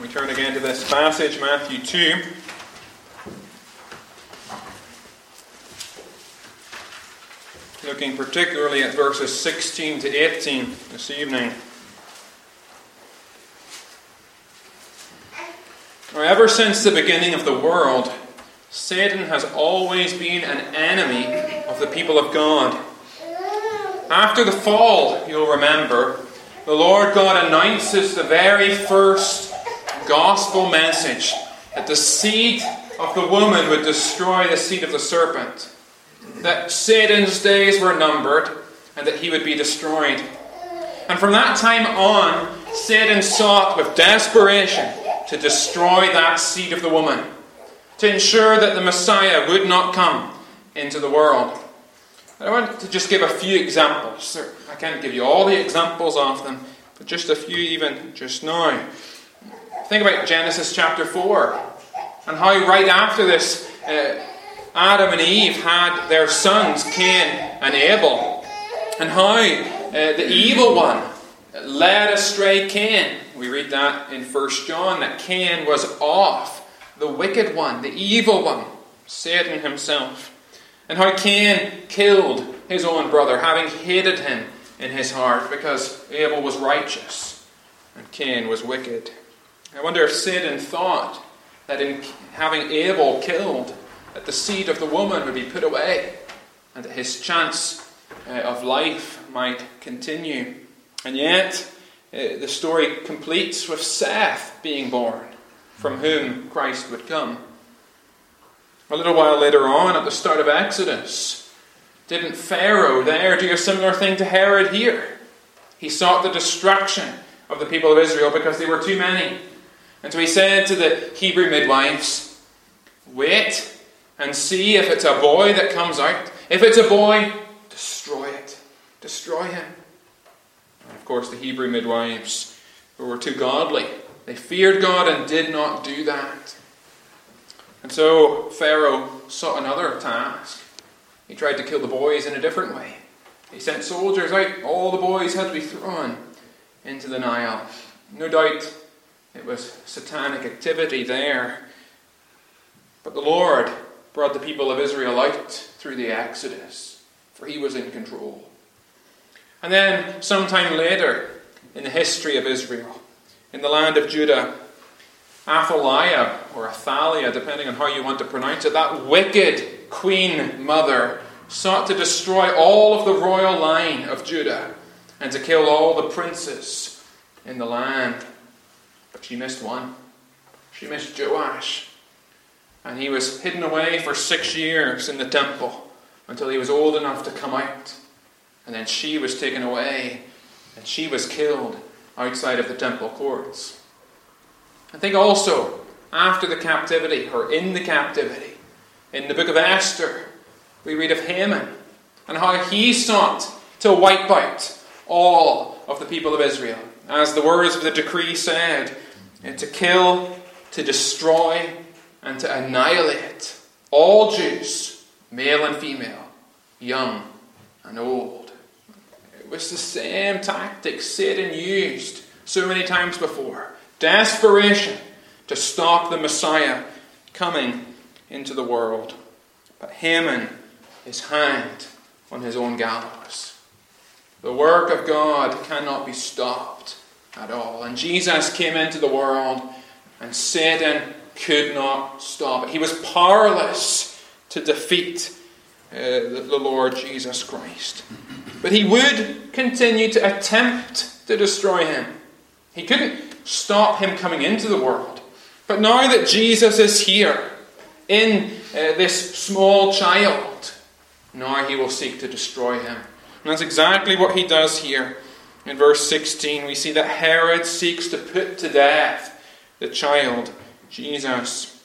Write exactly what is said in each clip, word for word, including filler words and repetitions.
We turn again to this passage, Matthew two. Looking particularly at verses sixteen to eighteen this evening. Now, ever since the beginning of the world, Satan has always been an enemy of the people of God. After the fall, you'll remember, the Lord God announces the very first gospel message that the seed of the woman would destroy the seed of the serpent, that Satan's days were numbered and that he would be destroyed. And from that time on, Satan sought with desperation to destroy that seed of the woman, to ensure that the Messiah would not come into the world. I want to just give a few examples. I can't give you all the examples of them, but just a few even just now. Think about Genesis chapter four, and how right after this, uh, Adam and Eve had their sons, Cain and Abel, and how uh, the evil one led astray Cain. We read that in First John, that Cain was off, the wicked one, the evil one, Satan himself. And how Cain killed his own brother, having hated him in his heart, because Abel was righteous and Cain was wicked. I wonder if Satan thought that in having Abel killed, that the seed of the woman would be put away, and that his chance uh, of life might continue. And yet, uh, the story completes with Seth being born, from whom Christ would come. A little while later on, at the start of Exodus, didn't Pharaoh there do a similar thing to Herod here? He sought the destruction of the people of Israel because they were too many. And so he said to the Hebrew midwives, "Wait and see if it's a boy that comes out. If it's a boy, destroy it. Destroy him." And of course, the Hebrew midwives were too godly. They feared God and did not do that. And so Pharaoh sought another task. He tried to kill the boys in a different way. He sent soldiers out. All the boys had to be thrown into the Nile. No doubt it was satanic activity there. But the Lord brought the people of Israel out through the Exodus, for he was in control. And then, sometime later, in the history of Israel, in the land of Judah, Athaliah, or Athaliah, depending on how you want to pronounce it, that wicked queen mother sought to destroy all of the royal line of Judah and to kill all the princes in the land. But she missed one. She missed Joash. And he was hidden away for six years in the temple until he was old enough to come out. And then she was taken away and she was killed outside of the temple courts. I think also, after the captivity, or in the captivity, in the book of Esther, we read of Haman and how he sought to wipe out all of the people of Israel. As the words of the decree said, to kill, to destroy, and to annihilate all Jews, male and female, young and old. It was the same tactic Satan used so many times before. Desperation to stop the Messiah coming into the world. But Haman is hanged on his own gallows. The work of God cannot be stopped at all. And Jesus came into the world and Satan could not stop it. He was powerless to defeat uh, the, the Lord Jesus Christ. But he would continue to attempt to destroy him. He couldn't stop him coming into the world. But now that Jesus is here in uh, this small child, now he will seek to destroy him. And that's exactly what he does here. In verse sixteen, we see that Herod seeks to put to death the child, Jesus.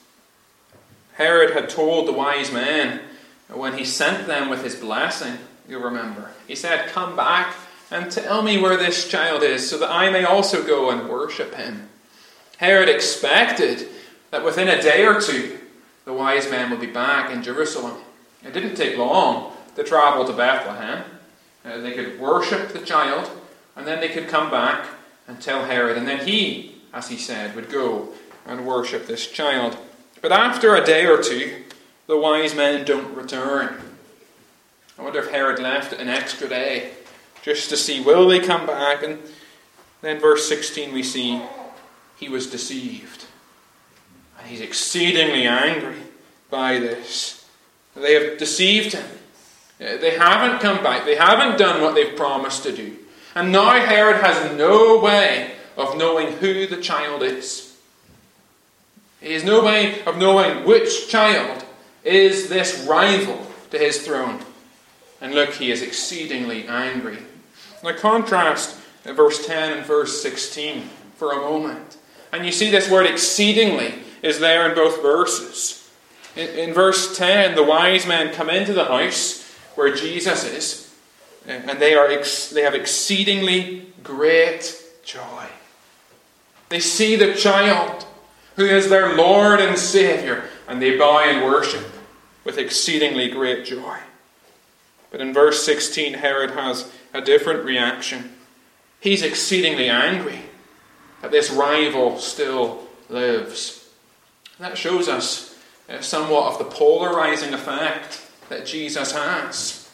Herod had told the wise men when he sent them with his blessing, you'll remember. He said, "Come back and tell me where this child is, so that I may also go and worship him." Herod expected that within a day or two, the wise men would be back in Jerusalem. It didn't take long to travel to Bethlehem. Uh, they could worship the child, and then they could come back and tell Herod. And then he, as he said, would go and worship this child. But after a day or two, the wise men don't return. I wonder if Herod left an extra day just to see, will they come back? And then verse sixteen we see he was deceived. And he's exceedingly angry by this. They have deceived him. They haven't come back. They haven't done what they've promised to do. And now Herod has no way of knowing who the child is. He has no way of knowing which child is this rival to his throne. And look, he is exceedingly angry. Now contrast verse ten and verse sixteen for a moment. And you see this word exceedingly is there in both verses. In, in verse ten, the wise men come into the house where Jesus is, and they are ex- they have exceedingly great joy. They see the child who is their Lord and Saviour, and they bow and worship with exceedingly great joy. But in verse sixteen, Herod has a different reaction. He's exceedingly angry that this rival still lives. That shows us uh, somewhat of the polarizing effect that Jesus has.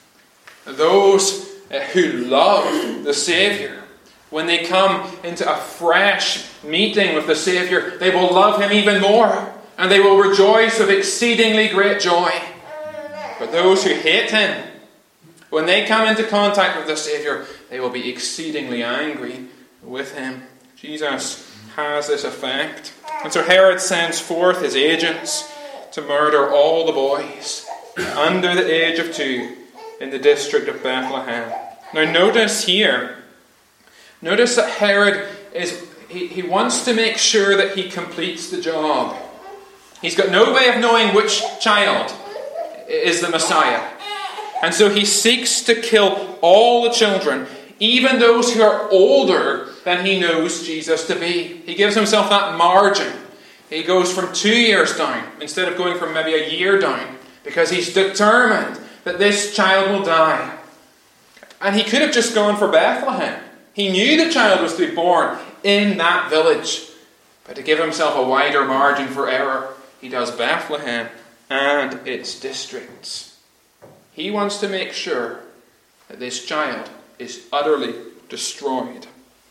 Those uh, who love the Saviour, when they come into a fresh meeting with the Saviour, they will love him even more, and they will rejoice with exceedingly great joy. But those who hate him, when they come into contact with the Saviour, they will be exceedingly angry with him. Jesus has this effect. And so Herod sends forth his agents to murder all the boys under the age of two in the district of Bethlehem. Now notice here, notice that Herod is, he, he wants to make sure that he completes the job. He's got no way of knowing which child is the Messiah. And so he seeks to kill all the children, even those who are older than he knows Jesus to be. He gives himself that margin. He goes from two years down, instead of going from maybe a year down, because he's determined that this child will die. And he could have just gone for Bethlehem. He knew the child was to be born in that village. But to give himself a wider margin for error, he does Bethlehem and its districts. He wants to make sure that this child is utterly destroyed.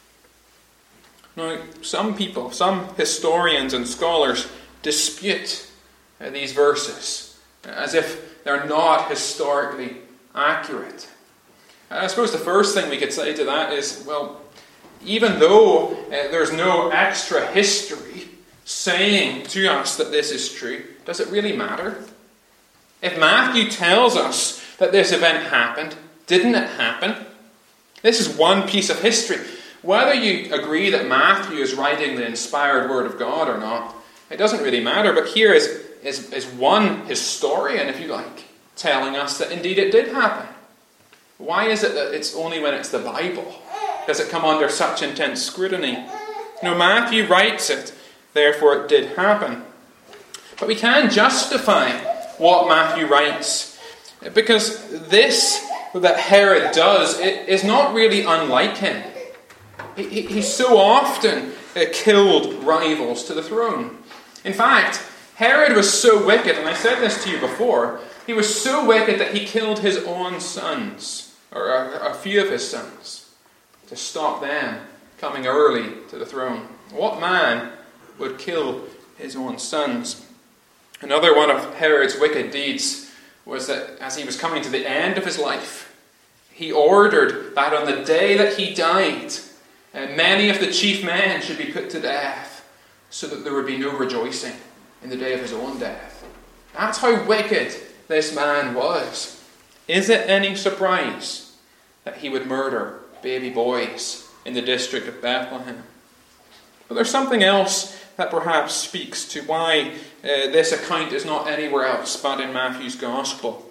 Now, some people, some historians and scholars dispute uh, these verses as if they're not historically accurate. And I suppose the first thing we could say to that is, well, even though uh, there's no extra history saying to us that this is true, does it really matter? If Matthew tells us that this event happened, didn't it happen? This is one piece of history. Whether you agree that Matthew is writing the inspired word of God or not, it doesn't really matter. But here is, is, is one historian, if you like, telling us that indeed it did happen. Why is it that it's only when it's the Bible does it come under such intense scrutiny? No, Matthew writes it, therefore it did happen. But we can justify what Matthew writes, because this that Herod does it is not really unlike him. He, he, he so often uh, killed rivals to the throne. In fact, Herod was so wicked, and I said this to you before, he was so wicked that he killed his own sons, or a, a few of his sons, to stop them coming early to the throne. What man would kill his own sons? Another one of Herod's wicked deeds was that as he was coming to the end of his life, he ordered that on the day that he died, uh, many of the chief men should be put to death, so that there would be no rejoicing in the day of his own death. That's how wicked this man was. Is it any surprise that he would murder baby boys in the district of Bethlehem? But there's something else that perhaps speaks to why uh, this account is not anywhere else but in Matthew's Gospel.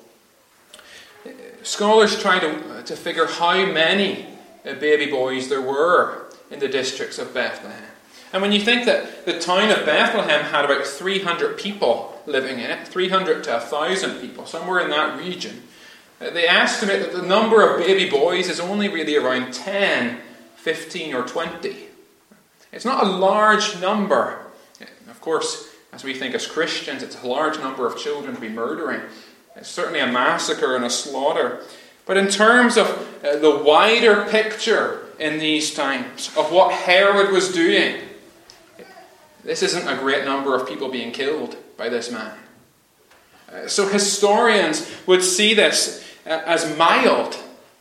Uh, scholars try to, uh, to figure how many uh, baby boys there were in the districts of Bethlehem. And when you think that the town of Bethlehem had about three hundred people living in it, three hundred to one thousand people, somewhere in that region, uh, they estimate that the number of baby boys is only really around ten, fifteen or twenty. It's not a large number. Of course, as we think as Christians, it's a large number of children to be murdering. It's certainly a massacre and a slaughter. But in terms of uh, the wider picture in these times of what Herod was doing, this isn't a great number of people being killed by this man. Uh, so historians would see this uh, as mild.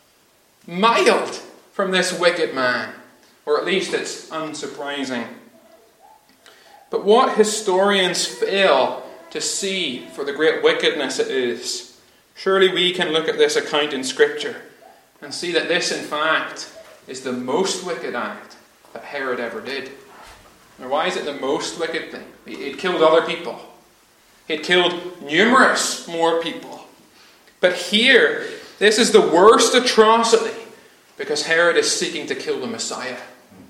Mild from this wicked man. Or at least it's unsurprising. But what historians fail to see for the great wickedness it is, surely we can look at this account in Scripture and see that this, in fact, is the most wicked act that Herod ever did. Now, why is it the most wicked thing? He'd killed other people. He'd killed numerous more people. But here, this is the worst atrocity because Herod is seeking to kill the Messiah.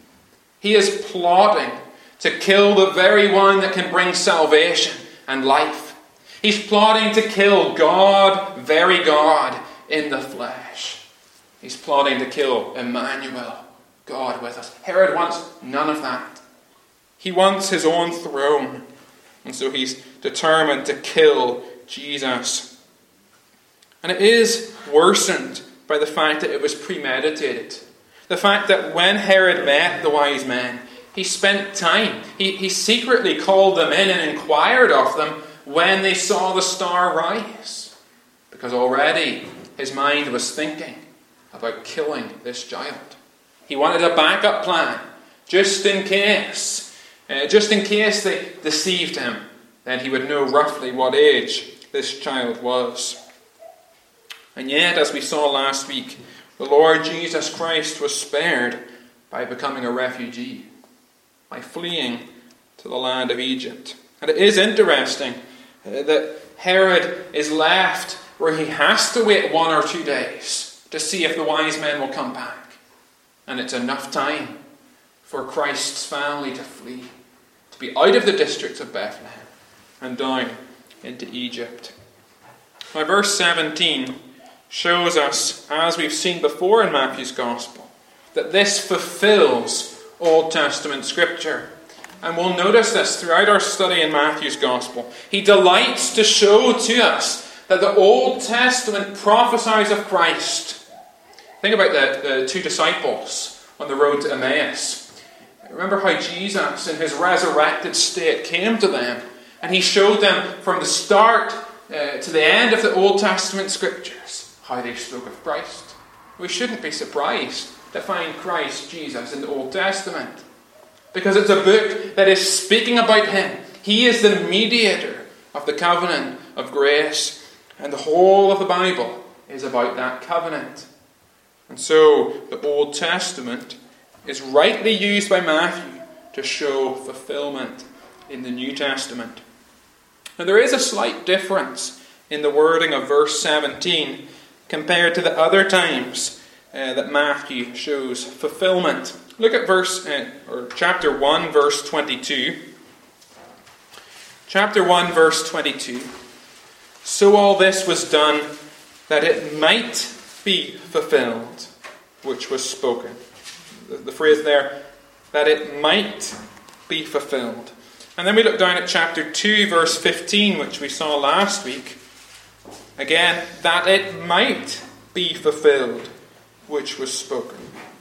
He is plotting to kill the very one that can bring salvation and life. He's plotting to kill God, very God, in the flesh. He's plotting to kill Emmanuel, God with us. Herod wants none of that. He wants his own throne. And so he's determined to kill Jesus. And it is worsened by the fact that it was premeditated. The fact that when Herod met the wise men, he spent time. He, he secretly called them in and inquired of them when they saw the star rise. Because already his mind was thinking about killing this child. He wanted a backup plan, just in case. Uh, just in case they deceived him, then he would know roughly what age this child was. And yet, as we saw last week, the Lord Jesus Christ was spared by becoming a refugee, by fleeing to the land of Egypt. And it is interesting uh, that Herod is left where he has to wait one or two days to see if the wise men will come back. And it's enough time for Christ's family to flee, to be out of the districts of Bethlehem and down into Egypt. Now, verse seventeen shows us, as we've seen before in Matthew's Gospel, that this fulfills Old Testament Scripture. And we'll notice this throughout our study in Matthew's Gospel. He delights to show to us that the Old Testament prophesies of Christ. Think about the, the two disciples on the road to Emmaus. Remember how Jesus, in his resurrected state, came to them and he showed them from the start uh, to the end of the Old Testament Scriptures how they spoke of Christ. We shouldn't be surprised to find Christ Jesus in the Old Testament, because it's a book that is speaking about him. He is the mediator of the covenant of grace, and the whole of the Bible is about that covenant. And so the Old Testament is rightly used by Matthew to show fulfillment in the New Testament. Now, there is a slight difference in the wording of verse seventeen compared to the other times uh, that Matthew shows fulfillment. Look at verse uh, or chapter one, verse twenty-two. Chapter one, verse twenty-two. So all this was done that it might be fulfilled, which was spoken. The, the phrase there, that it might be fulfilled. And then we look down at chapter two, verse fifteen, which we saw last week. Again, that it might be fulfilled, which was spoken.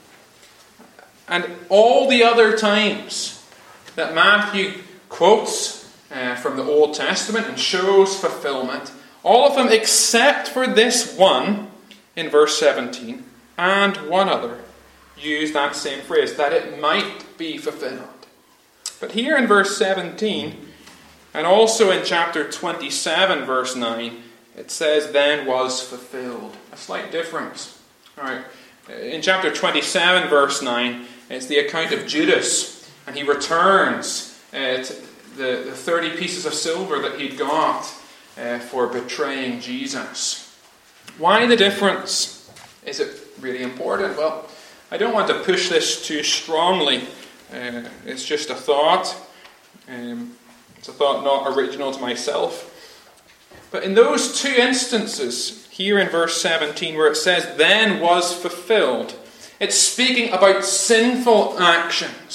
And all the other times that Matthew quotes uh, from the Old Testament and shows fulfillment, all of them except for this one in verse seventeen and one other use that same phrase, that it might be fulfilled. But here in verse seventeen, and also in chapter twenty-seven, verse nine, it says, then was fulfilled. A slight difference. All right. In chapter twenty-seven, verse nine, it's the account of Judas, and he returns uh, to the, the thirty pieces of silver that he'd got uh, for betraying Jesus. Why the difference? Is it really important? Well, I don't want to push this too strongly. Uh, it's just a thought. Um, it's a thought not original to myself. But in those two instances, here in verse seventeen, where it says, then was fulfilled, it's speaking about sinful actions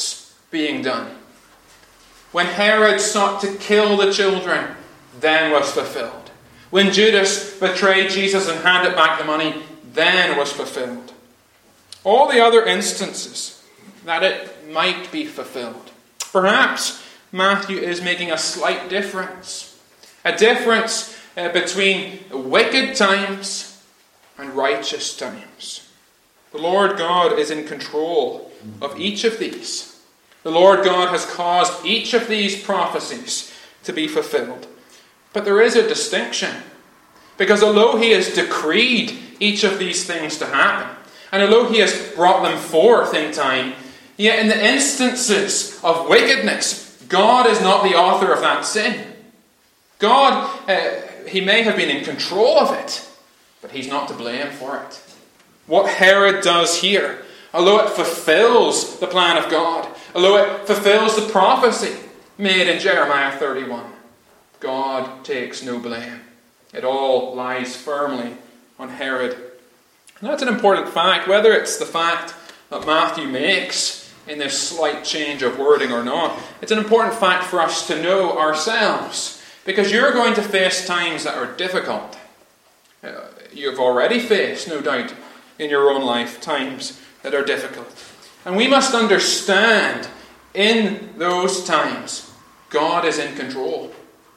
being done. When Herod sought to kill the children, then was fulfilled. When Judas betrayed Jesus and handed back the money, then was fulfilled. All the other instances that it might be fulfilled. Perhaps Matthew is making a slight difference. A difference uh, between wicked times and righteous times. The Lord God is in control of each of these. The Lord God has caused each of these prophecies to be fulfilled. But there is a distinction. Because although he has decreed each of these things to happen, and although he has brought them forth in time, yet in the instances of wickedness, God is not the author of that sin. God, uh, he may have been in control of it, but he's not to blame for it. What Herod does here, although it fulfills the plan of God, although it fulfills the prophecy made in Jeremiah thirty-one, God takes no blame. It all lies firmly on Herod. And that's an important fact, whether it's the fact that Matthew makes in this slight change of wording or not. It's an important fact for us to know ourselves, because you're going to face times that are difficult. Uh, you've already faced, no doubt, in your own life, times that are difficult. And we must understand, in those times, God is in control.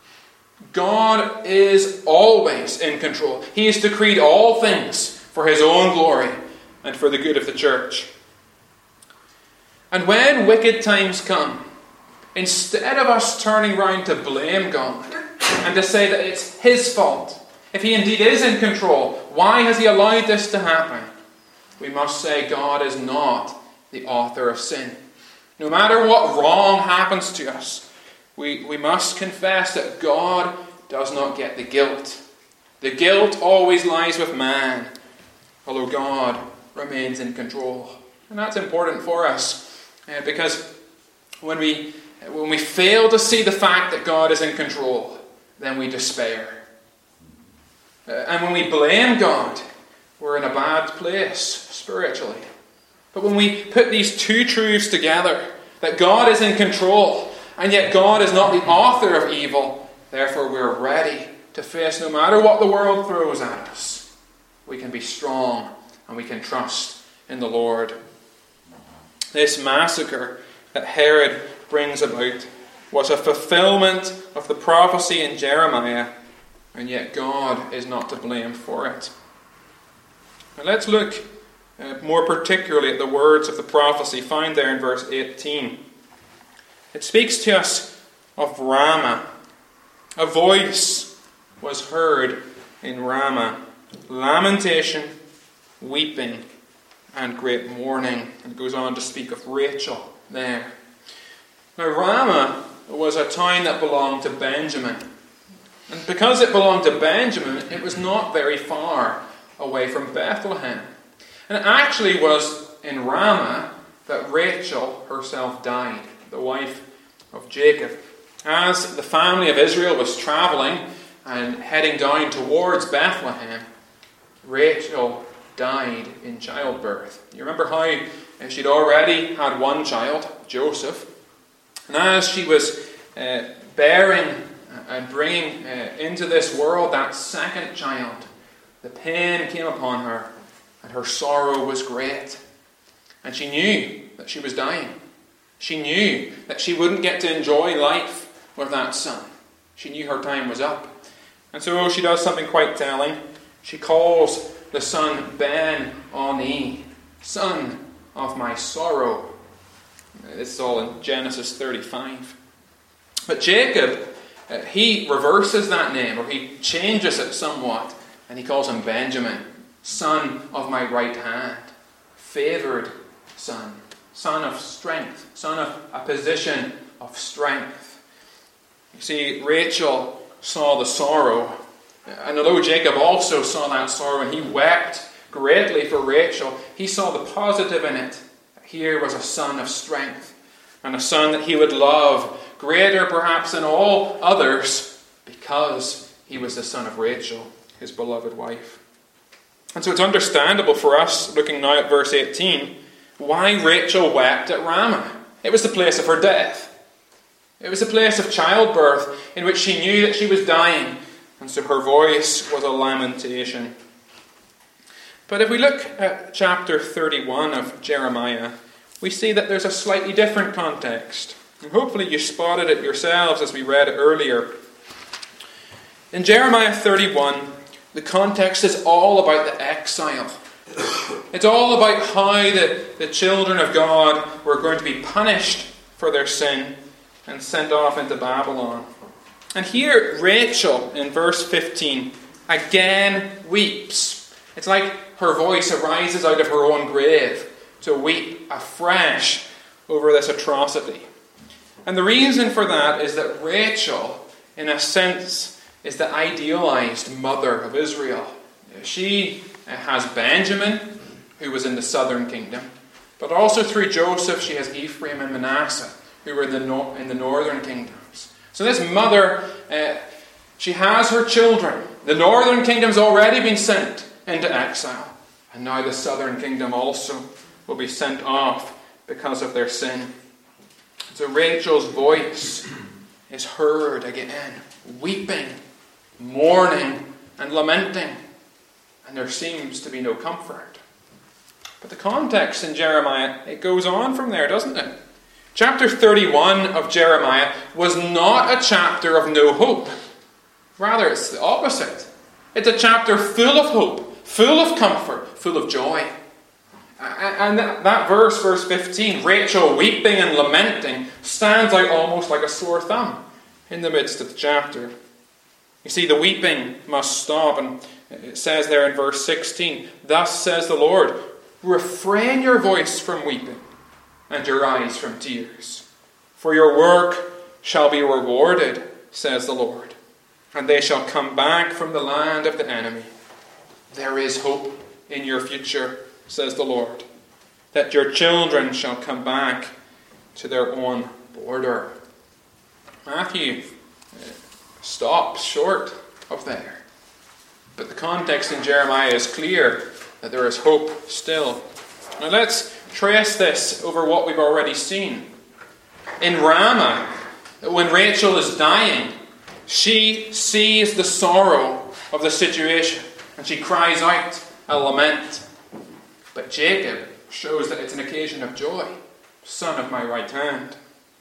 God is always in control. He has decreed all things for his own glory and for the good of the church. And when wicked times come, instead of us turning round to blame God and to say that it's his fault, if he indeed is in control, why has he allowed this to happen? We must say God is not the author of sin. No matter what wrong happens to us, we, we must confess that God does not get the guilt. The guilt always lies with man, although God remains in control. And that's important for us, uh, because when we, when we fail to see the fact that God is in control, then we despair. Uh, and when we blame God, we're in a bad place spiritually. But when we put these two truths together, that God is in control, and yet God is not the author of evil, therefore we're ready to face no matter what the world throws at us. We can be strong and we can trust in the Lord. This massacre that Herod brings about was a fulfillment of the prophecy in Jeremiah, and yet God is not to blame for it. Now let's look uh, more particularly at the words of the prophecy found there in verse eighteen. It speaks to us of Ramah. A voice was heard in Ramah, lamentation, weeping, and great mourning. And it goes on to speak of Rachel there. Now Ramah was a town that belonged to Benjamin. And because it belonged to Benjamin, it was not very far away from Bethlehem. And it actually was in Ramah that Rachel herself died, the wife of Jacob. As the family of Israel was travelling and heading down towards Bethlehem, Rachel died in childbirth. You remember how she'd already had one child, Joseph, and as she was uh, bearing and bringing uh, into this world that second child, the pain came upon her, and her sorrow was great. And she knew that she was dying. She knew that she wouldn't get to enjoy life with that son. She knew her time was up. And so she does something quite telling. She calls the son Ben-Oni, son of my sorrow. This is all in Genesis thirty-five. But Jacob, uh, he reverses that name, or he changes it somewhat, and he calls him Benjamin, son of my right hand, favoured son, son of strength, son of a position of strength. You see, Rachel saw the sorrow, and although Jacob also saw that sorrow and he wept greatly for Rachel, he saw the positive in it. Here was a son of strength, and a son that he would love greater perhaps than all others, because he was the son of Rachel, his beloved wife. And so it's understandable for us, looking now at verse eighteen, why Rachel wept at Ramah. It was the place of her death. It was a place of childbirth in which she knew that she was dying, and so her voice was a lamentation. But if we look at chapter thirty-one of Jeremiah, we see that there's a slightly different context. And hopefully you spotted it yourselves as we read it earlier. In Jeremiah thirty-one, the context is all about the exile. It's all about how the, the children of God were going to be punished for their sin and sent off into Babylon. And here Rachel, in verse fifteen, again weeps. It's like her voice arises out of her own grave to weep afresh over this atrocity. And the reason for that is that Rachel, in a sense, is the idealized mother of Israel. She has Benjamin, who was in the southern kingdom, but also through Joseph she has Ephraim and Manasseh, who were in the, no- in the northern kingdoms. So this mother, uh, she has her children. The northern kingdom's already been sent into exile, and now the southern kingdom also will be sent off because of their sin. So Rachel's voice is heard again, weeping, mourning, and lamenting. And there seems to be no comfort. But the context in Jeremiah, it goes on from there, doesn't it? Chapter thirty-one of Jeremiah was not a chapter of no hope. Rather, it's the opposite. It's a chapter full of hope, full of comfort, full of joy. And that verse, verse fifteen, Rachel weeping and lamenting, stands out almost like a sore thumb in the midst of the chapter. You see, the weeping must stop, and it says there in verse sixteen, "Thus says the Lord, refrain your voice from weeping and your eyes from tears. For your work shall be rewarded, says the Lord, and they shall come back from the land of the enemy. There is hope in your future, says the Lord, that your children shall come back to their own border." Matthew stops short of there. But the context in Jeremiah is clear that there is hope still. Now let's trace this over what we've already seen. In Ramah, when Rachel is dying, she sees the sorrow of the situation and she cries out a lament. But Jacob shows that it's an occasion of joy. Son of my right hand.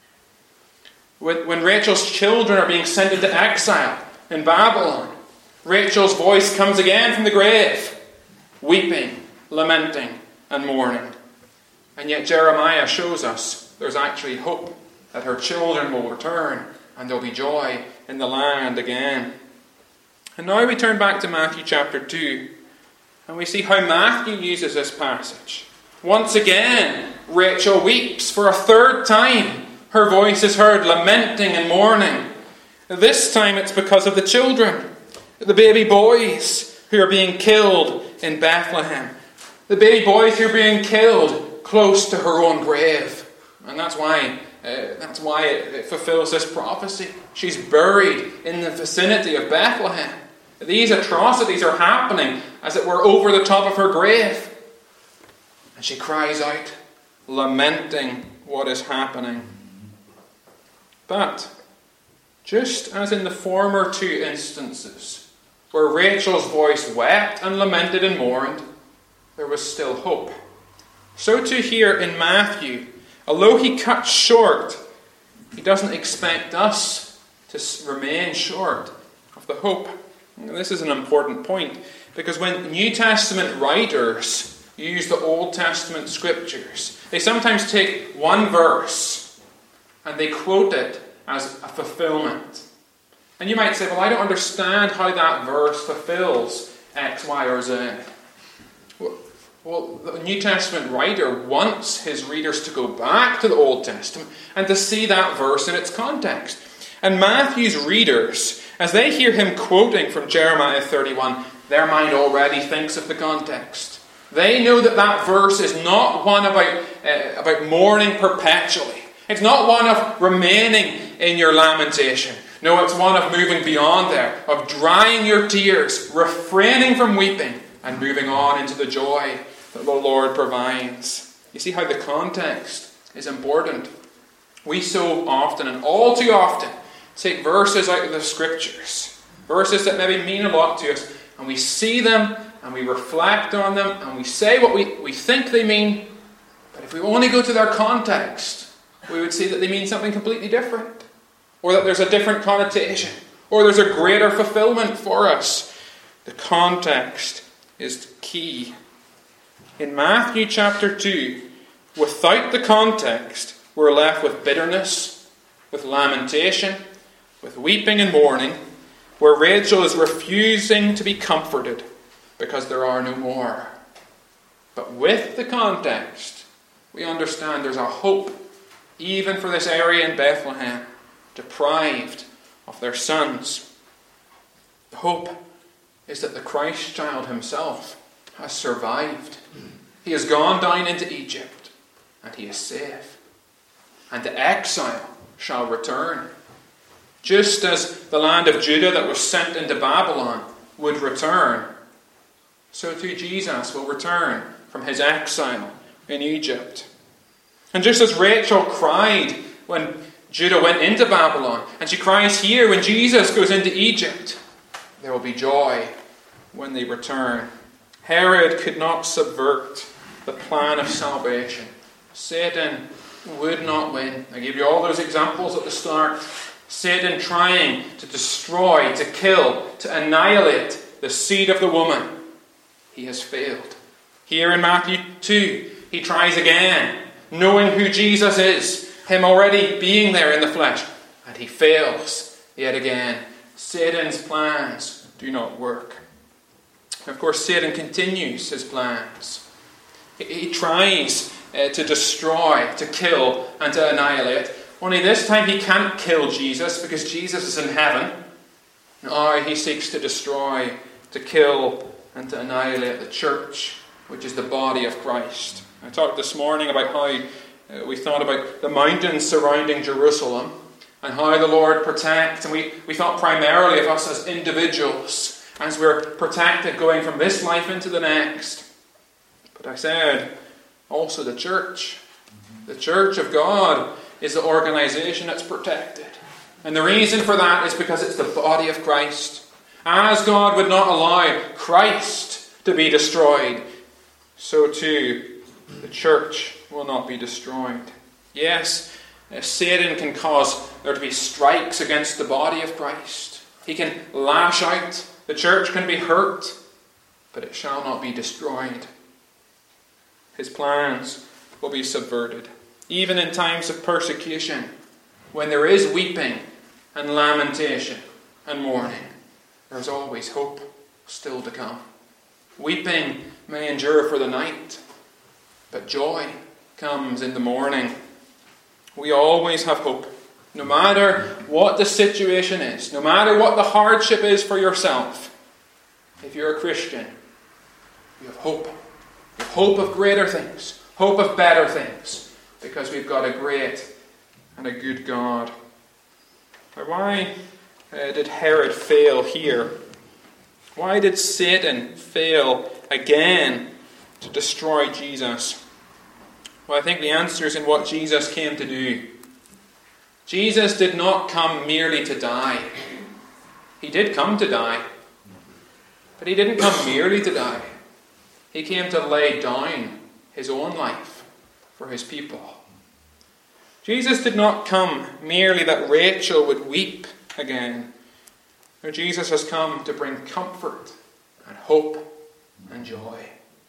When Rachel's children are being sent into exile in Babylon, Rachel's voice comes again from the grave, weeping, lamenting, and mourning. And yet Jeremiah shows us there's actually hope that her children will return and there'll be joy in the land again. And now we turn back to Matthew chapter two, and we see how Matthew uses this passage. Once again, Rachel weeps for a third time. Her voice is heard lamenting and mourning. This time it's because of the children, the baby boys who are being killed in Bethlehem. The baby boys who are being killed close to her own grave. And that's why, uh, that's why it, it fulfills this prophecy. She's buried in the vicinity of Bethlehem. These atrocities are happening, as it were, over the top of her grave. And she cries out, lamenting what is happening. But, just as in the former two instances, where Rachel's voice wept and lamented and mourned, there was still hope. So too here in Matthew, although he cuts short, he doesn't expect us to remain short of the hope. And this is an important point, because when New Testament writers use the Old Testament scriptures, they sometimes take one verse and they quote it as a fulfillment. And you might say, well, I don't understand how that verse fulfills X, Y, or Z. Well, the New Testament writer wants his readers to go back to the Old Testament and to see that verse in its context. And Matthew's readers, as they hear him quoting from Jeremiah thirty-one, their mind already thinks of the context. They know that that verse is not one about, uh, about mourning perpetually. It's not one of remaining in your lamentation. No, it's one of moving beyond there, of drying your tears, refraining from weeping, and moving on into the joy that the Lord provides. You see how the context is important We so often, and all too often, take verses out of the Scriptures, verses that maybe mean a lot to us, and we see them, and we reflect on them, and we say what we, we think they mean, but if we only go to their context, we would see that they mean something completely different, or that there's a different connotation, or there's a greater fulfillment for us. The context is key. In Matthew chapter two, without the context, we're left with bitterness, with lamentation, with weeping and mourning, where Rachel is refusing to be comforted because there are no more. But with the context, we understand there's a hope, even for this area in Bethlehem, deprived of their sons. The hope is that the Christ child himself has survived. He has gone down into Egypt, and he is safe. And the exile shall return. Just as the land of Judah that was sent into Babylon would return, so too Jesus will return from his exile in Egypt. And just as Rachel cried when Judah went into Babylon, and she cries here when Jesus goes into Egypt, there will be joy when they return. Herod could not subvert the plan of salvation. Satan would not win. I gave you all those examples at the start. Satan trying to destroy, to kill, to annihilate the seed of the woman. He has failed. Here in Matthew two, he tries again, knowing who Jesus is, him already being there in the flesh, and he fails yet again. Satan's plans do not work. Of course, Satan continues his plans. He tries uh, to destroy, to kill, and to annihilate. Only this time he can't kill Jesus because Jesus is in heaven. Now he seeks to destroy, to kill, and to annihilate the church, which is the body of Christ. I talked this morning about how uh, we thought about the mountains surrounding Jerusalem and how the Lord protects. And we, we thought primarily of us as individuals, as we're protected going from this life into the next. But I said, also the church. The church of God is the organization that's protected. And the reason for that is because it's the body of Christ. As God would not allow Christ to be destroyed, so too the church will not be destroyed. Yes, Satan can cause there to be strikes against the body of Christ. He can lash out. The church can be hurt, but it shall not be destroyed. His plans will be subverted. Even in times of persecution, when there is weeping and lamentation and mourning, there is always hope still to come. Weeping may endure for the night, but joy comes in the morning. We always have hope. No matter what the situation is, no matter what the hardship is for yourself, if you're a Christian, you have hope. You have hope of greater things, hope of better things, because we've got a great and a good God. Now, why uh, did Herod fail here? Why did Satan fail again to destroy Jesus? Well, I think the answer is in what Jesus came to do. Jesus did not come merely to die. He did come to die. But he didn't come merely to die. He came to lay down his own life for his people. Jesus did not come merely that Rachel would weep again. No, Jesus has come to bring comfort and hope and joy.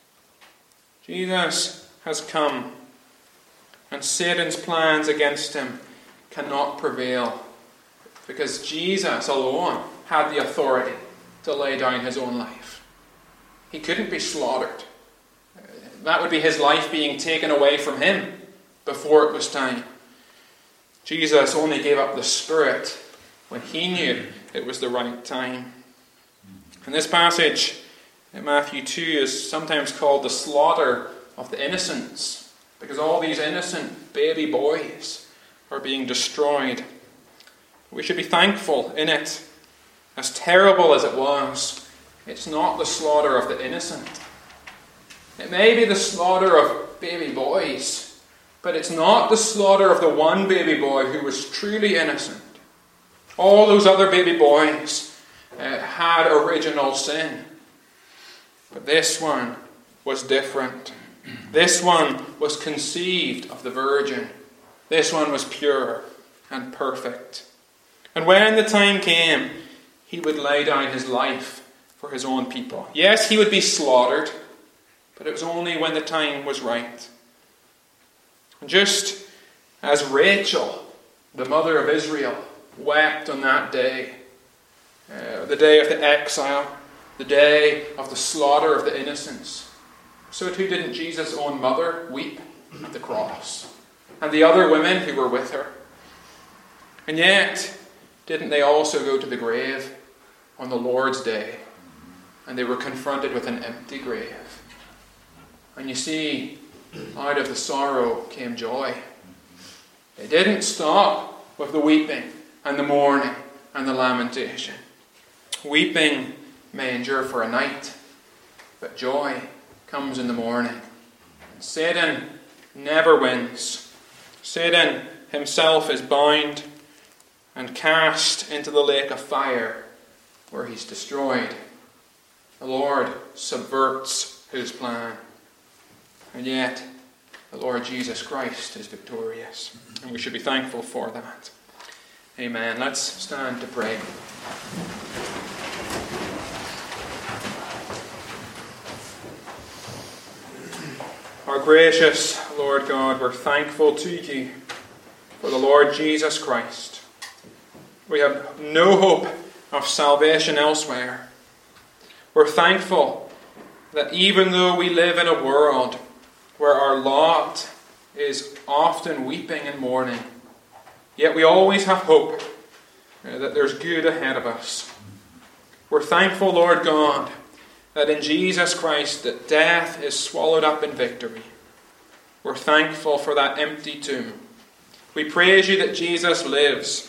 Jesus has come, and Satan's plans against him cannot prevail, because Jesus alone had the authority to lay down his own life. He couldn't be slaughtered. That would be his life being taken away from him before it was time. Jesus only gave up the Spirit when he knew it was the right time. And this passage in Matthew two is sometimes called the slaughter of the innocents, because all these innocent baby boys are being destroyed. We should be thankful in it. As terrible as it was, it's not the slaughter of the innocent. It may be the slaughter of baby boys, But it's not the slaughter of the one baby boy who was truly innocent. All those other baby boys uh, had original sin. But this one was different. This one was conceived of the Virgin. This one was pure and perfect. And when the time came, he would lay down his life for his own people. Yes, he would be slaughtered, but it was only when the time was right. And just as Rachel, the mother of Israel, wept on that day, uh, the day of the exile, the day of the slaughter of the innocents, so too didn't Jesus' own mother weep at the cross, and the other women who were with her. And yet, didn't they also go to the grave on the Lord's day, and they were confronted with an empty grave? And you see, out of the sorrow came joy. It didn't stop with the weeping and the mourning and the lamentation. Weeping may endure for a night, but joy comes in the morning. Satan never wins. Satan himself is bound and cast into the lake of fire where he's destroyed. The Lord subverts his plan. And yet, the Lord Jesus Christ is victorious. And we should be thankful for that. Amen. Let's stand to pray. Our gracious Lord God, we're thankful to you for the Lord Jesus Christ. We have no hope of salvation elsewhere. We're thankful that even though we live in a world where our lot is often weeping and mourning, yet we always have hope uh, that there's good ahead of us. We're thankful, Lord God, that in Jesus Christ that death is swallowed up in victory. We're thankful for that empty tomb. We praise you that Jesus lives,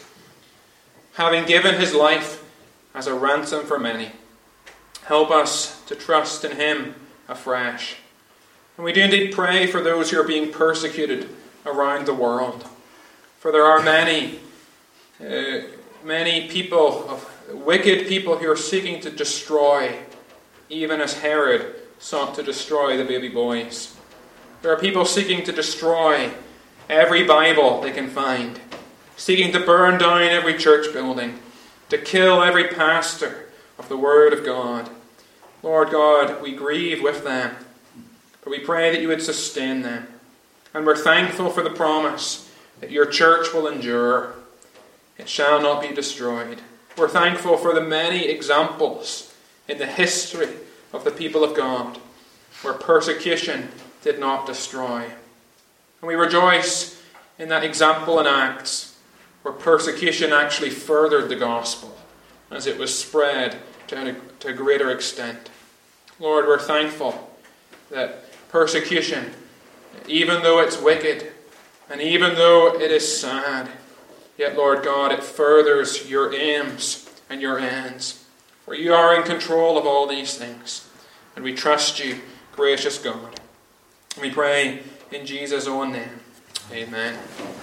having given his life as a ransom for many. Help us to trust in him afresh. And we do indeed pray for those who are being persecuted around the world. For there are many, uh, many people, of wicked people who are seeking to destroy, even as Herod sought to destroy the baby boys. There are people seeking to destroy every Bible they can find, seeking to burn down every church building, to kill every pastor of the Word of God. Lord God, we grieve with them, but we pray that you would sustain them. And we're thankful for the promise that your church will endure. It shall not be destroyed. We're thankful for the many examples in the history of the people of God where persecution did not destroy. And we rejoice in that example in Acts where persecution actually furthered the gospel as it was spread to a, to a greater extent. Lord, we're thankful that persecution, even though it's wicked, and even though it is sad, yet, Lord God, it furthers your aims and your ends. For you are in control of all these things. And we trust you, gracious God. And we pray in Jesus' own name. Amen.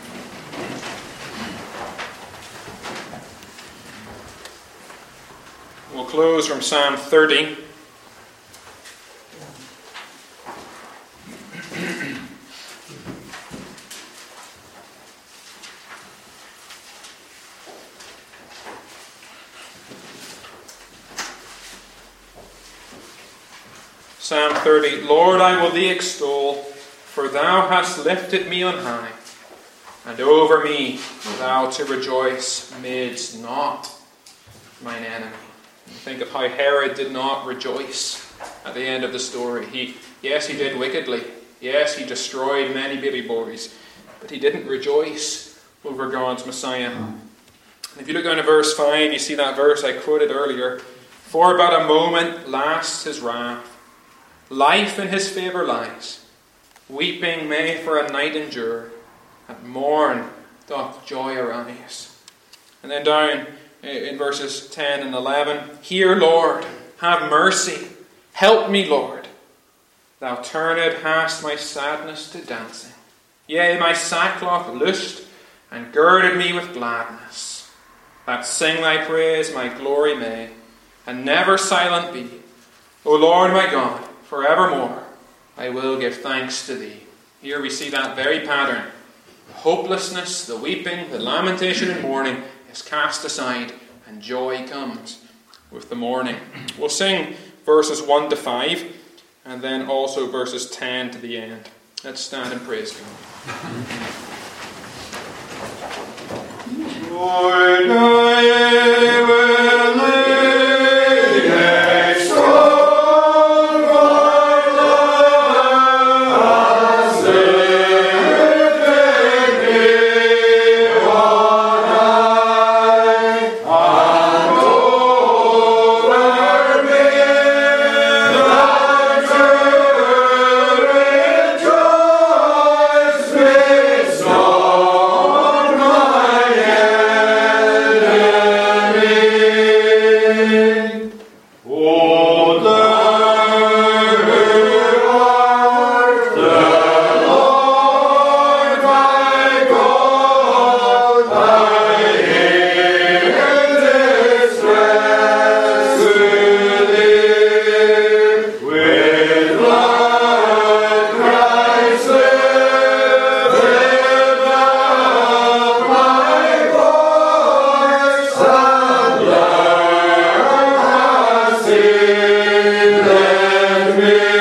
We'll close from Psalm thirty. Psalm thirty. Lord, I will thee extol, for thou hast lifted me on high, and over me thou to rejoice madest not mine enemy. Think of how Herod did not rejoice at the end of the story. He, yes, he did wickedly. Yes, he destroyed many baby boys, but he didn't rejoice over God's Messiah. And if you look down to verse five, you see that verse I quoted earlier. For but a moment lasts his wrath. Life in his favour lies. Weeping may for a night endure. At morn doth joy arise. And then down in verses ten and eleven. Hear, Lord, have mercy. Help me, Lord. Thou turned hast my sadness to dancing. Yea, my sackcloth loosed, and girded me with gladness, that sing thy praise my glory may, and never silent be. O Lord my God, forevermore I will give thanks to thee. Here we see that very pattern. The hopelessness, the weeping, the lamentation and mourning is cast aside, and joy comes with the morning. We'll sing verses one to five, and then also verses ten to the end. Let's stand and praise God. Lord, I will lay extol thy love, as it be on high, and over me thy true rejoice with song my enemy. O thou who art the Lord my God, I in distress to thee, with blood Christ lifted up my voice, and thou hast healed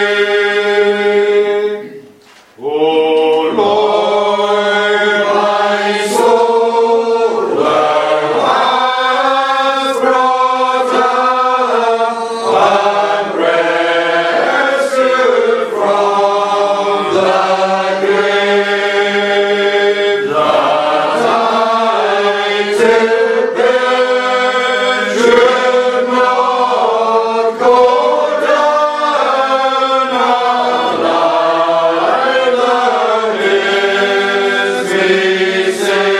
me. O Lord, my soul thou hast brought up, and rescued from the grave, that I to bed should not go down alive, thou didst me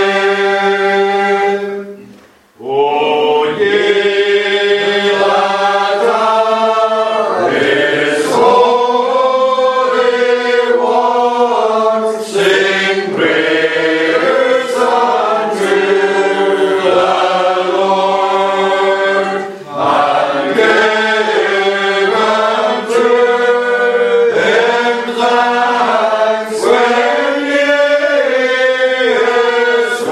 save. O ye that are His holy ones, sing praise unto the Lord, and give unto Him thanks when ye His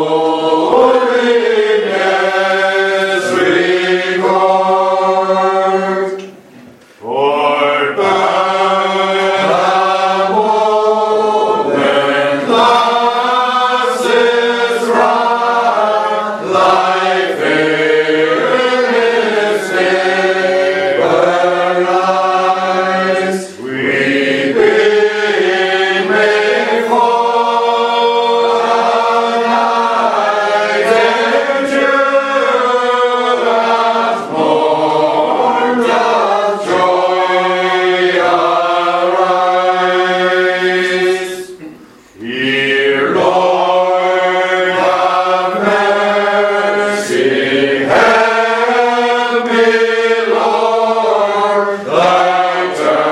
holiness record. For but a moment lasts His wrath, like fairness never rise. Weeping may fall, and night endureth, morn doth joy arise. Hear, Lord, have mercy, help me, Lord, thou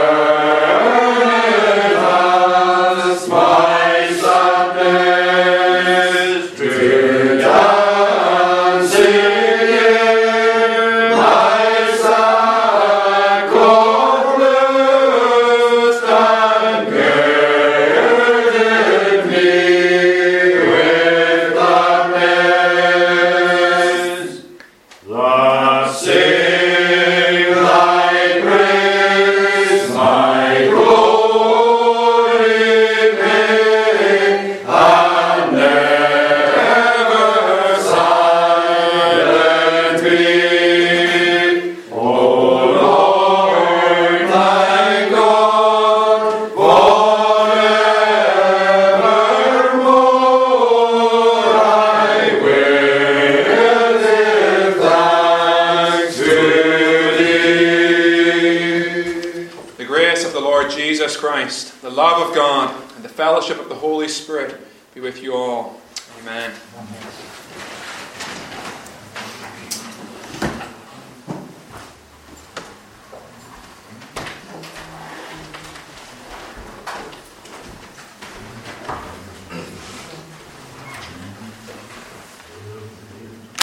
turnest my sadness to dancing in my sackcloth loosed, and girded me with gladness. Thus sing thy praise my glory may, and never silent be. O Lord my God, forevermore I will give thanks to thee. The grace of the Lord Jesus Christ, the love of God, and the fellowship of the Holy Spirit be with you all. Amen.